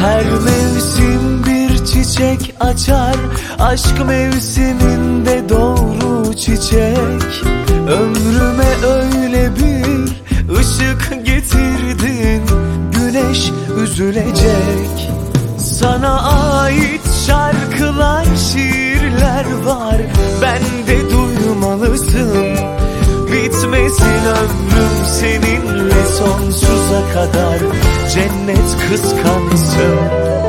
Her mevsim bir çiçek açar, aşk mevsiminde doğru çiçek. Ömrüme öyle bir ışık getirdin, güneş üzülecek. Sana ait şarkılar, şiirler var, bende duymalısın. Bitmesin ömrüm seninle sonsuza kadar, cennet kıskansın.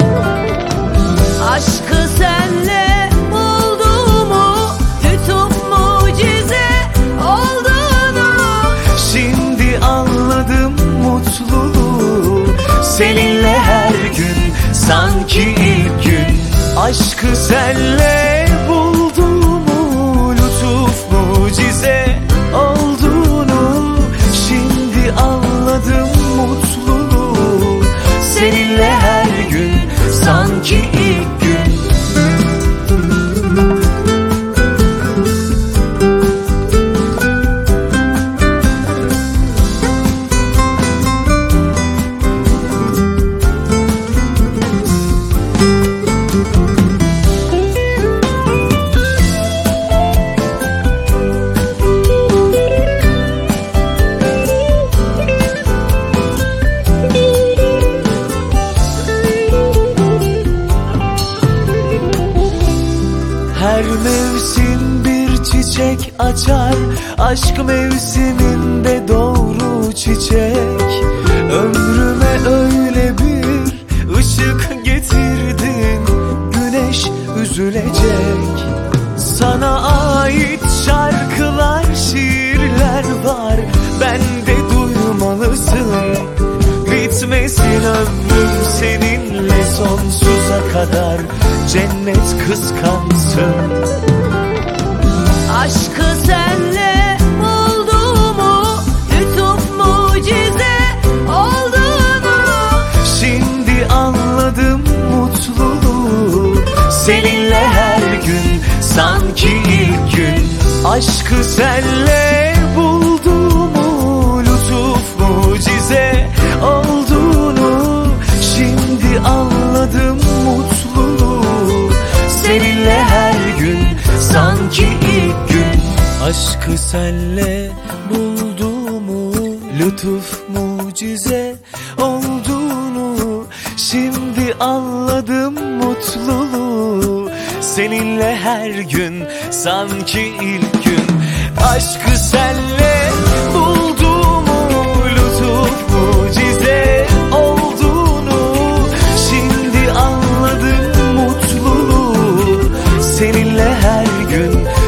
Aşkı senle bulduğumu, lütuf mucize olduğunu, şimdi anladım mutluluğu, seninle her gün sanki ilk gün. Aşkı senle bulduğumu, lütuf mucize olduğunu, şimdi anladım mutluluğu, seninle her gün sanki ilk gün. Her mevsim bir çiçek açar, aşk mevsiminde doğru çiçek. Ömrüme öyle bir ışık getirdin, güneş üzülecek. Sana ait şarkılar, şiirler var, bende duymalısın. Bitmesin ömrüm seninle sonsuza kadar, cennet kıskansın. aşkı senle bulduğumu, lütuf mucize olduğunu, şimdi anladım mutluluğu, seninle her gün sanki ilk gün. Aşkı senle bulduğumu, lütuf mucize olduğunu, şimdi anladım mutluluğu, seninle her gün sanki ilk gün. Aşkı senle bulduğumu, lütuf mucize olduğunu, şimdi anladım mutluluğu, seninle her gün sanki ilk gün. Aşkı senle bulduğumu, lütuf mucize olduğunu, şimdi anladım mutluluğu, seninle her gün